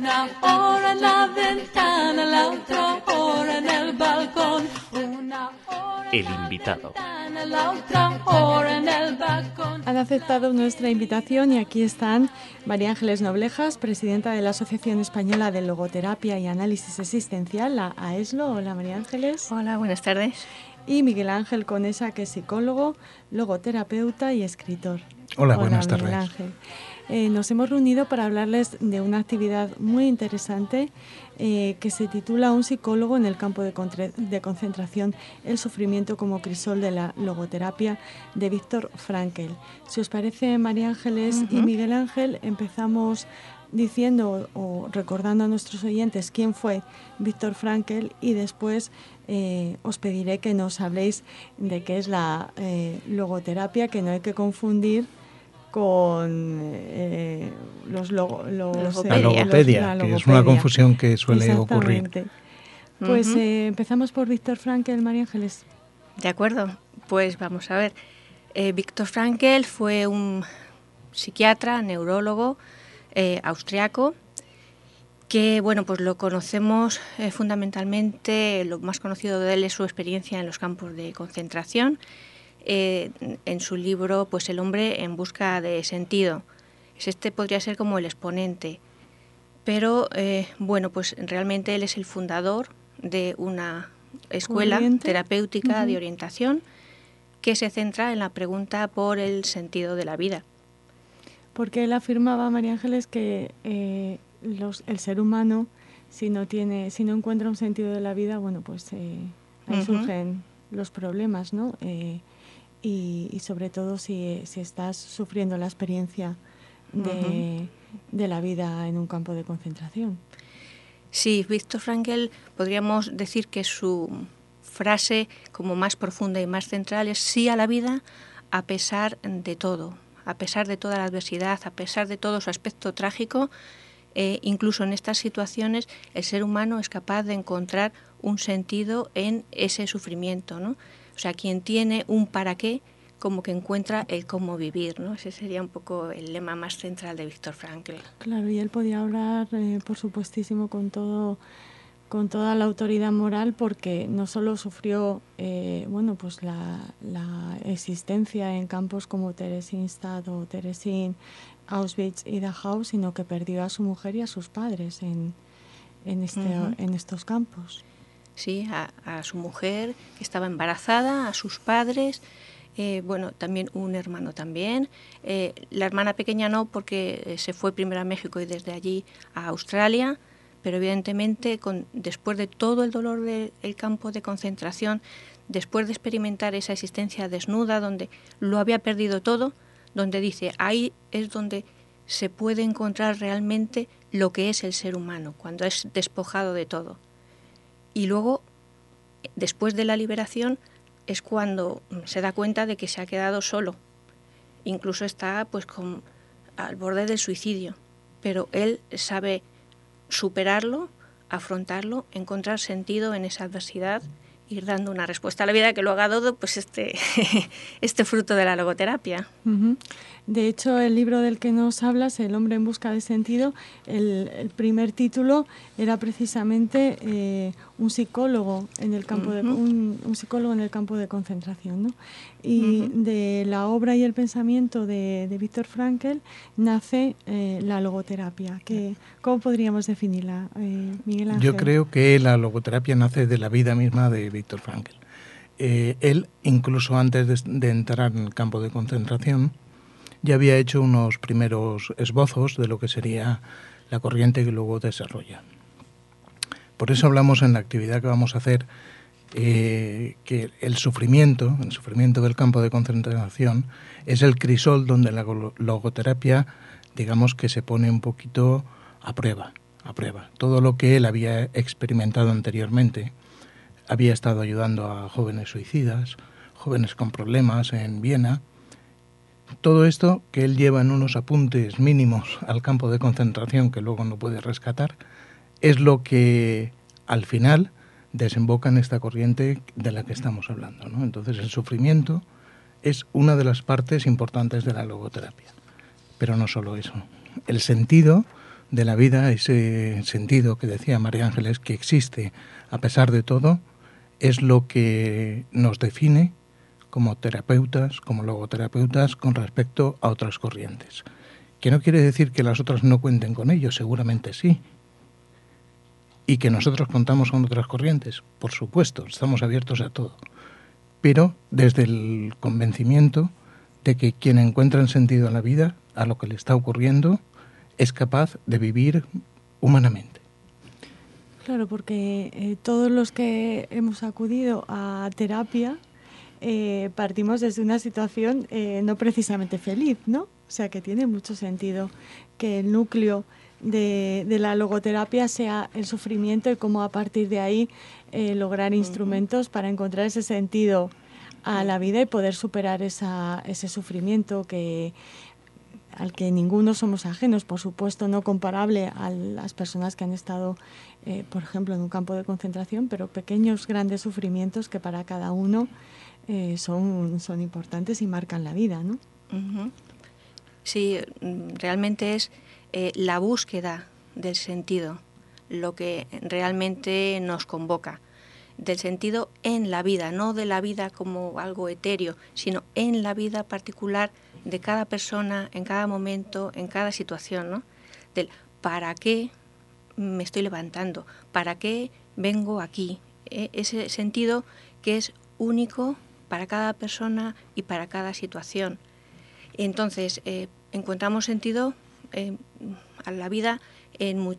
Una hora en la ventana, la otra hora en el balcón. El invitado. La otra hora en el balcón. Han aceptado nuestra invitación y aquí están María Ángeles Noblejas, presidenta de la Asociación Española de Logoterapia y Análisis Existencial, la AESLO. Hola, María Ángeles. Hola, buenas tardes. Y Miguel Ángel Conesa, que es psicólogo, logoterapeuta y escritor. Hola, buenas tardes. Miguel Ángel. Nos hemos reunido para hablarles de una actividad muy interesante que se titula Un psicólogo en el campo de concentración, el sufrimiento como crisol de la logoterapia, de Viktor Frankl. Si os parece, María Ángeles y Miguel Ángel, empezamos diciendo o recordando a nuestros oyentes quién fue Viktor Frankl y después os pediré que nos habléis de qué es la logoterapia, que no hay que confundir con la logopedia, que es una confusión que suele ocurrir. Pues empezamos por Viktor Frankl, María Ángeles. De acuerdo, pues vamos a ver. Viktor Frankl fue un psiquiatra, neurólogo austriaco, que bueno, pues lo conocemos fundamentalmente, lo más conocido de él es su experiencia en los campos de concentración. En su libro pues El hombre en busca de sentido. Este podría ser como el exponente, pero bueno, pues realmente él es el fundador de una escuela terapéutica de orientación que se centra en la pregunta por el sentido de la vida. Porque él afirmaba, María Ángeles, que el ser humano, si no encuentra un sentido de la vida, bueno, pues ahí surgen los problemas, ¿no? Y sobre todo si estás sufriendo la experiencia de la vida en un campo de concentración. Sí, Viktor Frankl podríamos decir que su frase como más profunda y más central es sí a la vida a pesar de todo, a pesar de toda la adversidad, a pesar de todo su aspecto trágico. Incluso en estas situaciones el ser humano es capaz de encontrar un sentido en ese sufrimiento, ¿no? O sea, quien tiene un para qué, como que encuentra el cómo vivir, ¿no? Ese sería un poco el lema más central de Viktor Frankl. Claro, y él podía hablar, por supuestísimo, con toda la autoridad moral, porque no solo sufrió bueno, pues la existencia en campos como Theresienstadt o Teresin, Auschwitz y Dachau, sino que perdió a su mujer y a sus padres en estos campos. Sí, a su mujer, que estaba embarazada, a sus padres, bueno, también un hermano también. La hermana pequeña no, porque se fue primero a México y desde allí a Australia, pero evidentemente después de todo el dolor del campo de concentración, después de experimentar esa existencia desnuda, donde lo había perdido todo, donde dice, ahí es donde se puede encontrar realmente lo que es el ser humano, cuando es despojado de todo. Y luego, después de la liberación, es cuando se da cuenta de que se ha quedado solo. Incluso está pues al borde del suicidio. Pero él sabe superarlo, afrontarlo, encontrar sentido en esa adversidad, ir dando una respuesta a la vida que lo haga dado pues este fruto de la logoterapia. De hecho, el libro del que nos hablas, El hombre en busca de sentido, el primer título era precisamente un psicólogo en el campo de un psicólogo en el campo de concentración, ¿no? Y de la obra y el pensamiento de Viktor Frankl nace la logoterapia. ¿Cómo podríamos definirla, Miguel Ángel? Yo creo que la logoterapia nace de la vida misma de Viktor Frankl. Él, incluso antes de entrar en el campo de concentración, ya había hecho unos primeros esbozos de lo que sería la corriente que luego desarrolla. Por eso hablamos en la actividad que vamos a hacer que el sufrimiento del campo de concentración es el crisol donde la logoterapia, digamos que se pone un poquito a prueba. Todo lo que él había experimentado anteriormente, había estado ayudando a jóvenes suicidas, jóvenes con problemas en Viena. Todo esto que él lleva en unos apuntes mínimos al campo de concentración que luego no puede rescatar, es lo que al final desemboca en esta corriente de la que estamos hablando, ¿no? Entonces el sufrimiento es una de las partes importantes de la logoterapia. Pero no solo eso. El sentido de la vida, ese sentido que decía María Ángeles, que existe a pesar de todo, es lo que nos define como terapeutas, como logoterapeutas, con respecto a otras corrientes. Que no quiere decir que las otras no cuenten con ello, seguramente sí. Y que nosotros contamos con otras corrientes, por supuesto, estamos abiertos a todo. Pero desde el convencimiento de que quien encuentra en sentido a la vida, a lo que le está ocurriendo, es capaz de vivir humanamente. Claro, porque todos los que hemos acudido a terapia partimos desde una situación no precisamente feliz, ¿no? O sea, que tiene mucho sentido que el núcleo de la logoterapia sea el sufrimiento y cómo a partir de ahí lograr instrumentos para encontrar ese sentido a la vida y poder superar ese sufrimiento al que ninguno somos ajenos, por supuesto no comparable a las personas que han estado, por ejemplo, en un campo de concentración, pero pequeños, grandes sufrimientos que para cada uno son importantes y marcan la vida, ¿no? Uh-huh. Sí, realmente es la búsqueda del sentido lo que realmente nos convoca, del sentido en la vida, no de la vida como algo etéreo, sino en la vida particular de cada persona, en cada momento, en cada situación, ¿no? Del ¿para qué me estoy levantando? ¿Para qué vengo aquí? Ese sentido que es único para cada persona y para cada situación. Entonces, encontramos sentido a la vida en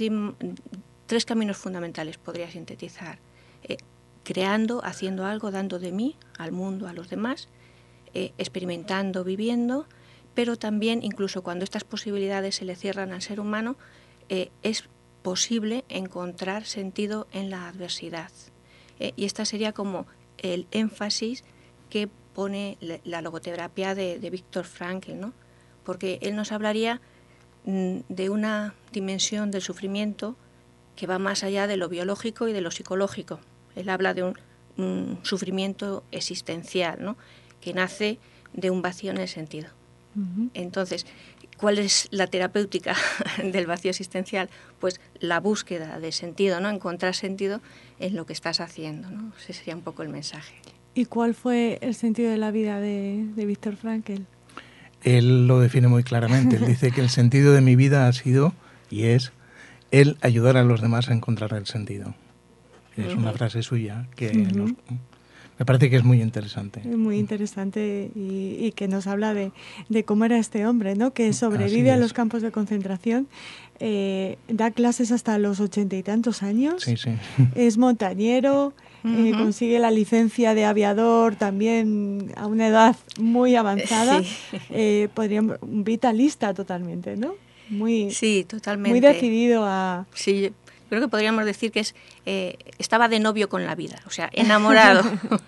tres caminos fundamentales, podría sintetizar. Creando, haciendo algo, dando de mí al mundo, a los demás, experimentando, viviendo, pero también, incluso cuando estas posibilidades se le cierran al ser humano, es posible encontrar sentido en la adversidad. Y esta sería como el énfasis que pone la logoterapia de Viktor Frankl, ¿no? Porque él nos hablaría de una dimensión del sufrimiento que va más allá de lo biológico y de lo psicológico. Él habla de un sufrimiento existencial, ¿no? Que nace de un vacío en el sentido. Uh-huh. Entonces, ¿cuál es la terapéutica del vacío existencial? Pues la búsqueda de sentido, ¿no? Encontrar sentido en lo que estás haciendo, ¿no? Ese sería un poco el mensaje. ¿Y cuál fue el sentido de la vida de Viktor Frankl? Él lo define muy claramente. Él dice que el sentido de mi vida ha sido y es el ayudar a los demás a encontrar el sentido. Es una frase suya que me parece que es muy interesante. Muy interesante y que nos habla de cómo era este hombre, ¿no? Que sobrevive a los campos de concentración, da clases hasta los 80 y tantos años, sí. Es montañero, consigue la licencia de aviador también a una edad muy avanzada, sí. Un vitalista totalmente, ¿no? Sí, totalmente. Muy decidido a... Sí, creo que podríamos decir que estaba de novio con la vida, o sea, enamorado,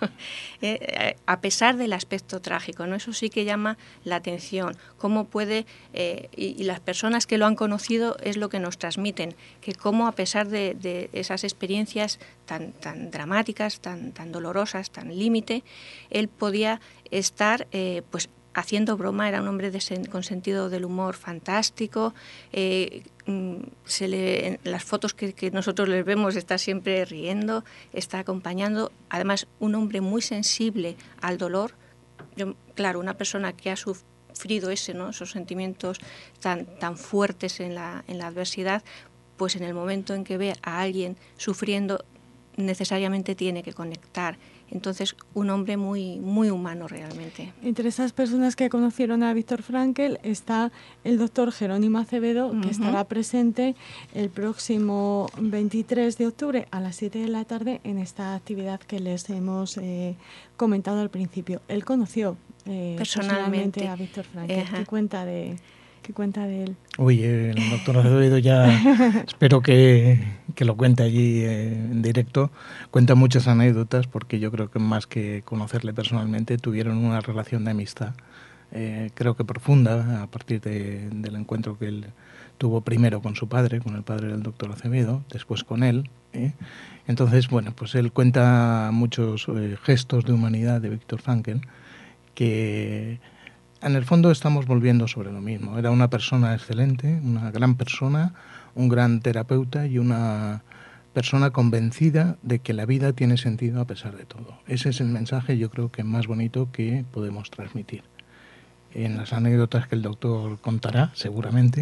a pesar del aspecto trágico, ¿no? Eso sí que llama la atención, cómo puede, y las personas que lo han conocido es lo que nos transmiten, que cómo a pesar de esas experiencias tan dramáticas, tan dolorosas, tan límite, él podía estar, pues, haciendo broma, era un hombre con sentido del humor fantástico, en las fotos que nosotros les vemos está siempre riendo, está acompañando, además un hombre muy sensible al dolor. Claro, una persona que ha sufrido esos sentimientos tan fuertes en la adversidad, pues en el momento en que ve a alguien sufriendo, necesariamente tiene que conectar. Entonces, un hombre muy, muy humano realmente. Entre esas personas que conocieron a Viktor Frankl está el doctor Jerónimo Acevedo, que estará presente el próximo 23 de octubre a las 7 de la tarde en esta actividad que les hemos comentado al principio. Él conoció personalmente a Viktor Frankl. ¿Qué cuenta de él? Uy, el doctor Acevedo ya espero que lo cuente allí en directo. Cuenta muchas anécdotas porque yo creo que más que conocerle personalmente tuvieron una relación de amistad, creo que profunda, a partir del encuentro que él tuvo primero con su padre, con el padre del doctor Acevedo, después con él. Entonces, bueno, pues él cuenta muchos gestos de humanidad de Viktor Frankl que en el fondo estamos volviendo sobre lo mismo. Era una persona excelente, una gran persona, un gran terapeuta y una persona convencida de que la vida tiene sentido a pesar de todo. Ese es el mensaje, yo creo, que más bonito que podemos transmitir. En las anécdotas que el doctor contará, seguramente,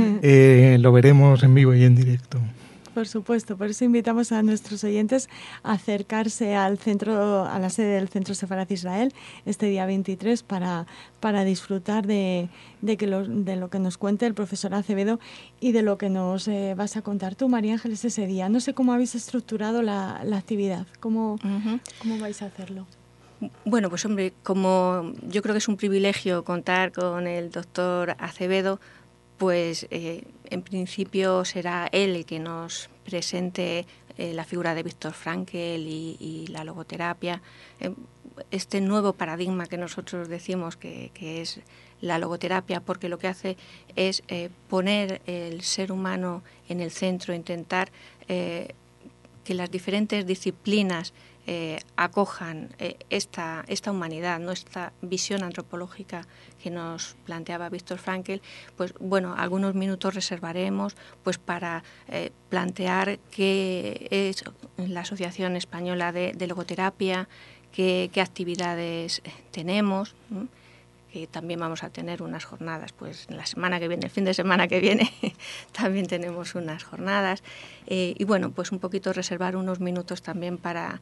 lo veremos en vivo y en directo. Por supuesto, por eso invitamos a nuestros oyentes a acercarse al centro, a la sede del Centro Sefaraz Israel este día 23 para disfrutar de lo que nos cuente el profesor Acevedo y de lo que nos vas a contar tú, María Ángeles, ese día. No sé cómo habéis estructurado la actividad, cómo vais a hacerlo. Bueno, pues hombre, como yo creo que es un privilegio contar con el doctor Acevedo, pues en principio será él el que nos presente la figura de Viktor Frankl y la logoterapia, este nuevo paradigma que nosotros decimos que es la logoterapia, porque lo que hace es poner el ser humano en el centro, intentar que las diferentes disciplinas acojan esta humanidad, ¿no? Esta visión antropológica que nos planteaba Viktor Frankl. Pues bueno, algunos minutos reservaremos pues para plantear qué es la Asociación Española de Logoterapia, qué actividades tenemos, ¿no? Que también vamos a tener unas jornadas, pues la semana que viene, el fin de semana que viene, también tenemos unas jornadas. Y bueno, pues un poquito reservar unos minutos también para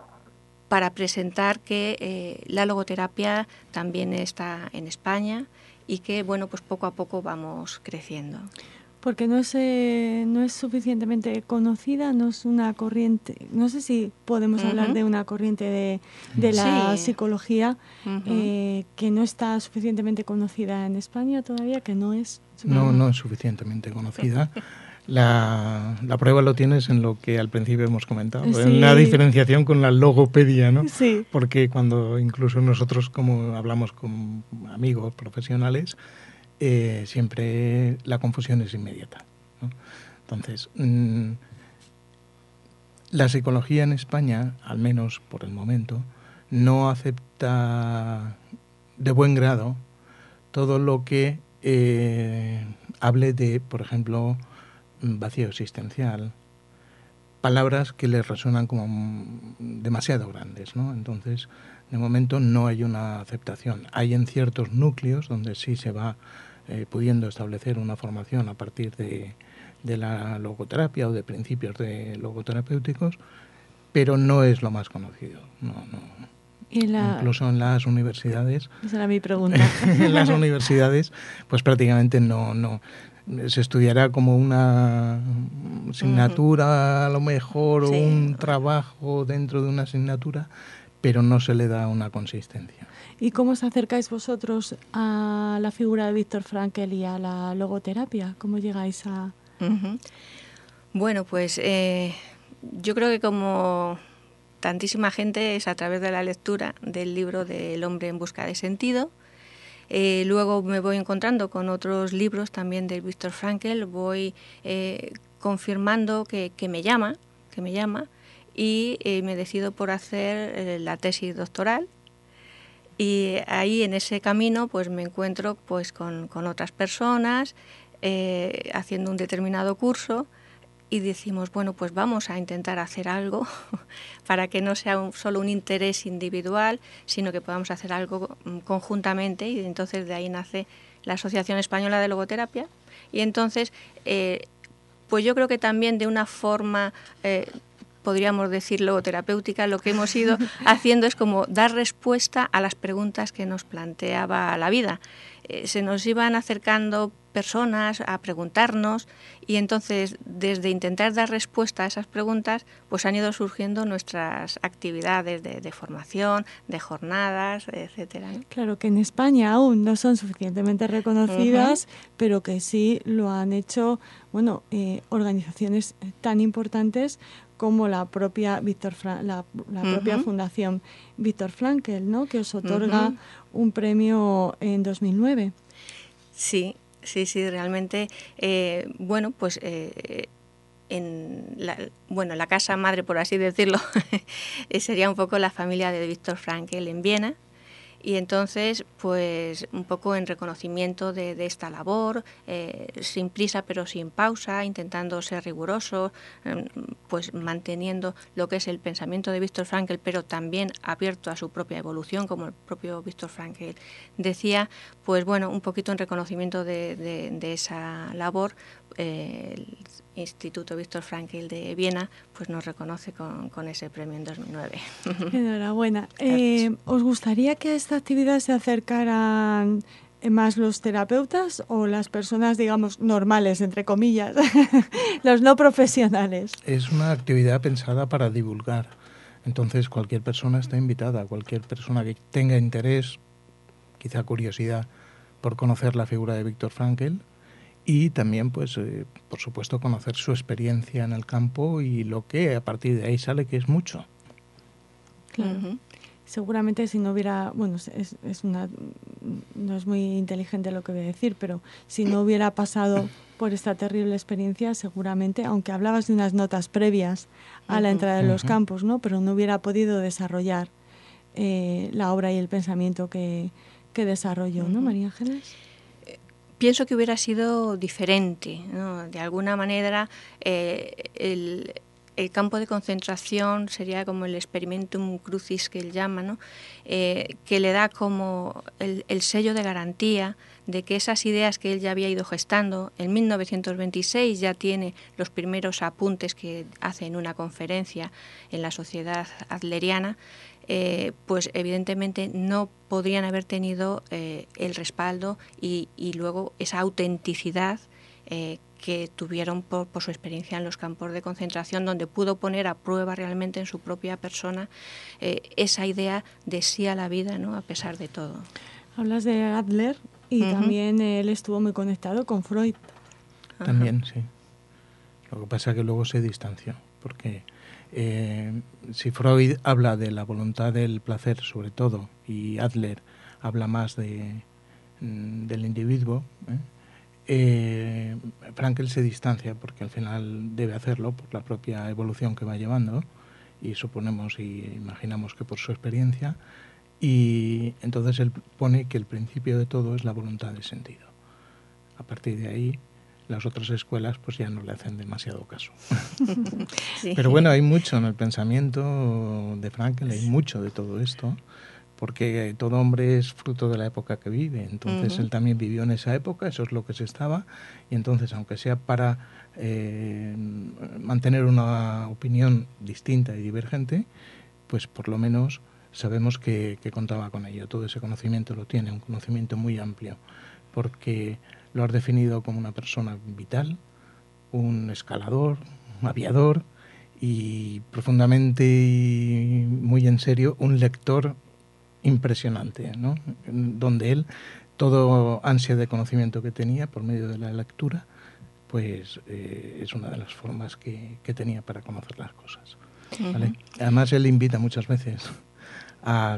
presentar que la logoterapia también está en España y que, bueno, pues poco a poco vamos creciendo. Porque no es suficientemente conocida, no es una corriente, no sé si podemos hablar de una corriente de la psicología que no está suficientemente conocida en España todavía, que no es... No es suficientemente conocida. La prueba lo tienes en lo que al principio hemos comentado, sí, en la diferenciación con la logopedia, ¿no? Sí. Porque cuando incluso nosotros, como hablamos con amigos profesionales, siempre la confusión es inmediata, ¿no? Entonces, la psicología en España, al menos por el momento, no acepta de buen grado todo lo que hable de, por ejemplo, vacío existencial, palabras que les resuenan como demasiado grandes, ¿no? Entonces, de momento no hay una aceptación. Hay en ciertos núcleos donde sí se va pudiendo establecer una formación a partir de la logoterapia o de principios de logoterapéuticos, pero no es lo más conocido. No. Incluso en las universidades. Esa era mi pregunta. En las universidades, pues prácticamente no. Se estudiará como una asignatura a lo mejor, sí, o un trabajo dentro de una asignatura, pero no se le da una consistencia. ¿Y cómo os acercáis vosotros a la figura de Viktor Frankl y a la logoterapia? ¿Cómo llegáis a...? Bueno, pues yo creo que como tantísima gente es a través de la lectura del libro del hombre en busca de sentido. Luego me voy encontrando con otros libros también de Viktor Frankl, voy confirmando que me llama y me decido por hacer la tesis doctoral. Y ahí en ese camino pues me encuentro pues con otras personas haciendo un determinado curso y decimos, bueno, pues vamos a intentar hacer algo para que no sea solo un interés individual, sino que podamos hacer algo conjuntamente, y entonces de ahí nace la Asociación Española de Logoterapia. Y entonces, pues yo creo que también de una forma, podríamos decir, logoterapéutica, lo que hemos ido haciendo es como dar respuesta a las preguntas que nos planteaba la vida. Se nos iban acercando personas a preguntarnos y entonces desde intentar dar respuesta a esas preguntas pues han ido surgiendo nuestras actividades de formación, de jornadas, etcétera, ¿no? Claro que en España aún no son suficientemente reconocidas, pero que sí lo han hecho, bueno, organizaciones tan importantes como la propia propia Fundación Viktor Frankl, ¿no? Que os otorga un premio en 2009. Sí, realmente, bueno, pues en la casa madre, por así decirlo, sería un poco la familia de Viktor Frankl en Viena, Y entonces, pues un poco en reconocimiento de esta labor, sin prisa pero sin pausa, intentando ser riguroso, pues manteniendo lo que es el pensamiento de Viktor Frankl, pero también abierto a su propia evolución, como el propio Viktor Frankl decía, pues bueno, un poquito en reconocimiento de esa labor, el Instituto Viktor Frankl de Viena pues nos reconoce con ese premio en 2009. Enhorabuena. ¿Os gustaría que a esta actividad se acercaran más los terapeutas o las personas, digamos, normales, entre comillas, los no profesionales? Es una actividad pensada para divulgar. Entonces cualquier persona está invitada, cualquier persona que tenga interés, quizá curiosidad por conocer la figura de Viktor Frankl, y también, pues, por supuesto, conocer su experiencia en el campo y lo que a partir de ahí sale, que es mucho. Claro. Uh-huh. Seguramente si no hubiera, bueno, no es muy inteligente lo que voy a decir, pero si no hubiera pasado por esta terrible experiencia, seguramente, aunque hablabas de unas notas previas a la entrada de los campos, ¿no? Pero no hubiera podido desarrollar la obra y el pensamiento que desarrolló, ¿no, María Ángeles? Pienso que hubiera sido diferente, ¿no? De alguna manera, el campo de concentración sería como el experimentum crucis que él llama, ¿no? Que le da como el sello de garantía de que esas ideas que él ya había ido gestando, en 1926 ya tiene los primeros apuntes que hace en una conferencia en la Sociedad Adleriana, pues evidentemente no podrían haber tenido el respaldo y luego esa autenticidad que tuvieron por su experiencia en los campos de concentración, donde pudo poner a prueba realmente en su propia persona esa idea de sí a la vida, ¿no? A pesar de todo. Hablas de Adler y también él estuvo muy conectado con Freud. También, sí. Lo que pasa es que luego se distanció, porque si Freud habla de la voluntad del placer sobre todo, y Adler habla más del individuo, Frankl se distancia porque al final debe hacerlo por la propia evolución que va llevando, y suponemos y imaginamos que por su experiencia, y entonces él pone que el principio de todo es la voluntad de sentido. A partir de ahí las otras escuelas pues ya no le hacen demasiado caso. Sí. Pero bueno, hay mucho en el pensamiento de Frankl, hay mucho de todo esto, porque todo hombre es fruto de la época que vive. Entonces él también vivió en esa época, eso es lo que se estaba, y entonces aunque sea para mantener una opinión distinta y divergente, pues por lo menos sabemos que contaba con ello. Todo ese conocimiento lo tiene, un conocimiento muy amplio, porque lo has definido como una persona vital, un escalador, un aviador y profundamente y muy en serio un lector impresionante, ¿no? Donde él, todo ansia de conocimiento que tenía por medio de la lectura, pues es una de las formas que tenía para conocer las cosas, ¿vale? Además él invita muchas veces a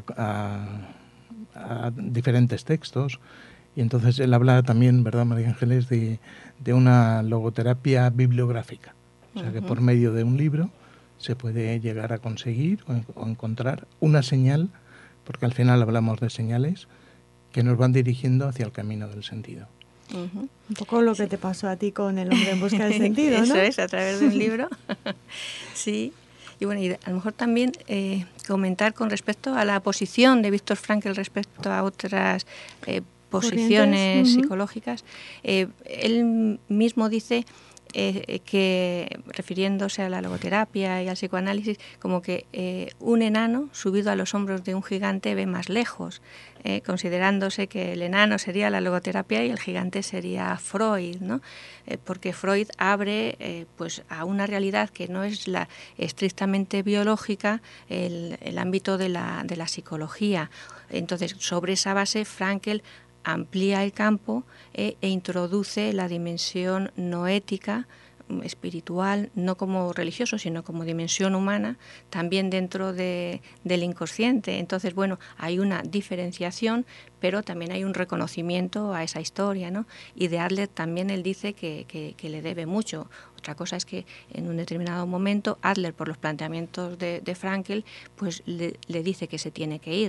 diferentes textos. Y entonces él habla también, ¿verdad, María Ángeles?, de una logoterapia bibliográfica. O sea, que por medio de un libro se puede llegar a conseguir o encontrar una señal, porque al final hablamos de señales que nos van dirigiendo hacia el camino del sentido. Un poco lo que te pasó a ti con El hombre en busca del sentido, ¿no? Eso es, a través de un libro. Sí. Y bueno, y a lo mejor también comentar con respecto a la posición de Viktor Frankl respecto a otras posiciones psicológicas. Él mismo dice que, refiriéndose a la logoterapia y al psicoanálisis, como que un enano subido a los hombros de un gigante ve más lejos, considerándose que el enano sería la logoterapia y el gigante sería Freud, ¿no? Porque Freud abre pues a una realidad que no es la estrictamente biológica, el ámbito de la psicología. Entonces, sobre esa base, Frankl amplía el campo e introduce la dimensión noética, espiritual, no como religioso, sino como dimensión humana, también dentro del inconsciente. Entonces, bueno, hay una diferenciación, pero también hay un reconocimiento a esa historia, ¿no? Y de Adler también él dice que le debe mucho. Otra cosa es que en un determinado momento Adler, por los planteamientos de Frankl, pues le dice que se tiene que ir.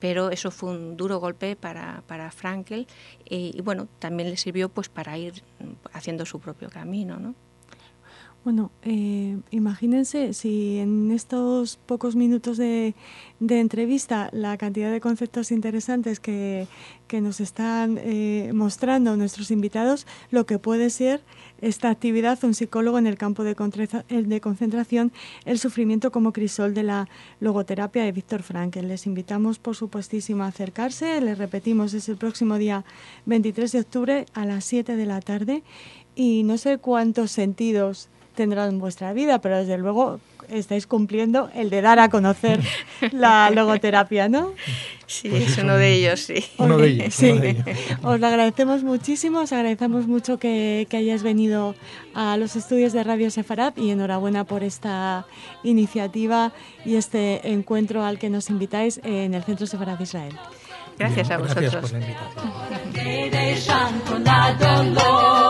pero eso fue un duro golpe para Frankl y bueno, también le sirvió pues para ir haciendo su propio camino, ¿no? Bueno, imagínense si en estos pocos minutos de entrevista la cantidad de conceptos interesantes que nos están mostrando nuestros invitados, lo que puede ser esta actividad, un psicólogo en el campo de concentración, el sufrimiento como crisol de la logoterapia de Viktor Frankl. Les invitamos, por supuestísimo, a acercarse. Les repetimos, es el próximo día 23 de octubre a las 7 de la tarde y no sé cuántos sentidos tendrá en vuestra vida, pero desde luego estáis cumpliendo el de dar a conocer la logoterapia, ¿no? Sí, pues es uno de ellos, sí. Uno de ellos, sí. uno de ellos. Os lo agradecemos muchísimo, os agradecemos mucho que hayáis venido a los estudios de Radio Sefarad y enhorabuena por esta iniciativa y este encuentro al que nos invitáis en el Centro Sefarad de Israel. Gracias a vosotros. Gracias por la invitación.